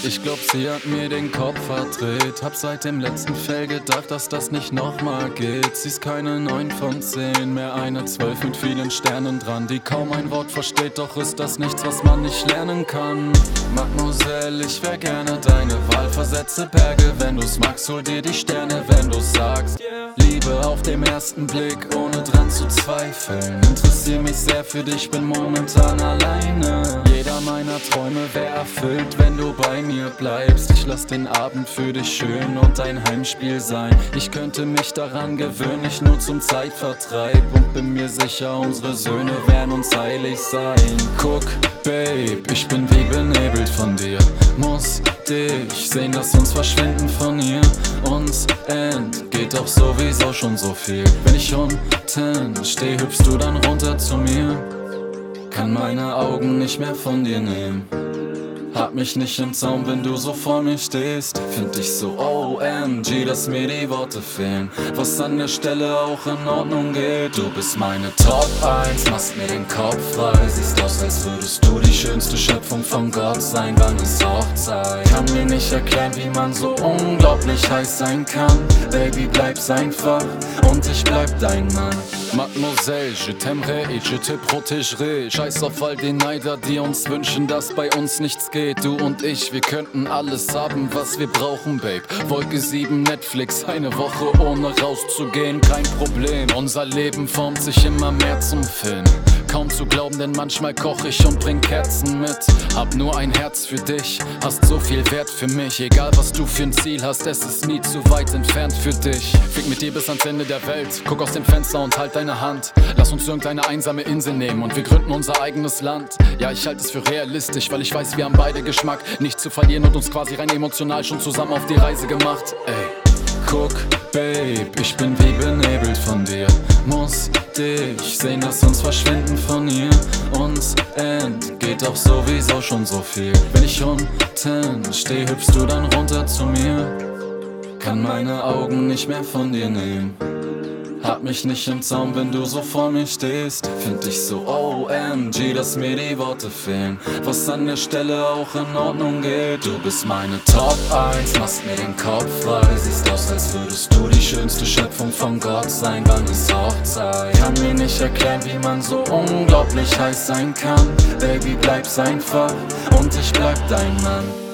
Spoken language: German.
Ich glaub, sie hat mir den Kopf verdreht. Hab seit dem letzten Fail gedacht, dass das nicht nochmal geht. Sie ist keine 9 von 10, mehr eine 12 mit vielen Sternen dran, die kaum ein Wort versteht, doch ist das nichts, was man nicht lernen kann. Mademoiselle, ich wär gerne deine Wahl. Versetze Berge, wenn du's magst, hol dir die Sterne, wenn du's sagst. Liebe auf dem ersten Blick, ohne dran zu zweifeln. Interessier mich sehr für dich, bin momentan alleine. Jeder meiner Träume wär erfüllt, wenn du bei mir bleibst. Ich lass den Abend für dich schön und ein Heimspiel sein. Ich könnte mich daran gewöhnen, nicht nur zum Zeitvertreib. Und bin mir sicher, unsere Söhne werden uns heilig sein. Guck, Babe, ich bin wie benebelt von dir. Muss dich sehen, lass uns verschwinden von hier. Uns entgeht doch sowieso schon so viel. Wenn ich unten steh, hüpfst du dann runter zu mir. Kann meine Augen nicht mehr von dir nehmen. Hab mich nicht im Zaum, wenn du so vor mir stehst. Find ich so OMG, dass mir die Worte fehlen. Was an der Stelle auch in Ordnung geht. Du bist meine Top 1, machst mir den Kopf frei. Siehst aus, als würdest du die schönste Schöpfung von Gott sein. Wann ist Hochzeit? Kann mir nicht erklären, wie man so unglaublich heiß sein kann. Baby, bleib's einfach und ich bleib dein Mann. Mademoiselle, je t'aimerai et je te protégerai. Scheiß auf all die Neider, die uns wünschen, dass bei uns nichts geht. Du und ich, wir könnten alles haben, was wir brauchen, Babe. Wolke 7, Netflix, eine Woche ohne rauszugehen, kein Problem. Unser Leben formt sich immer mehr zum Film. Kaum zu glauben, denn manchmal koch ich und bring Kerzen mit. Hab nur ein Herz für dich, hast so viel Wert für mich. Egal was du für ein Ziel hast, es ist nie zu weit entfernt für dich. Fick mit dir bis ans Ende der Welt, guck aus dem Fenster und halt deine Hand. Lass uns irgendeine einsame Insel nehmen und wir gründen unser eigenes Land. Ja, ich halte es für realistisch, weil ich weiß, wir haben beide Geschmack. Nicht zu verlieren und uns quasi rein emotional schon zusammen auf die Reise gemacht. Ey, guck, Babe, ich bin wie benebelt von dir. Muss dich sehen, lass uns verschwinden von hier. Uns entgeht doch sowieso schon so viel. Wenn ich unten steh, hüpfst du dann runter zu mir. Kann meine Augen nicht mehr von dir nehmen. Hab mich nicht im Zaum, wenn du so vor mir stehst. Find ich so OMG, dass mir die Worte fehlen. Was an der Stelle auch in Ordnung geht. Du bist meine Top 1, machst mir den Kopf frei. Siehst aus, als würdest du die schönste Schöpfung von Gott sein. Wann ist Hochzeit? Kann mir nicht erklären, wie man so unglaublich heiß sein kann. Baby, bleib's einfach und ich bleib dein Mann.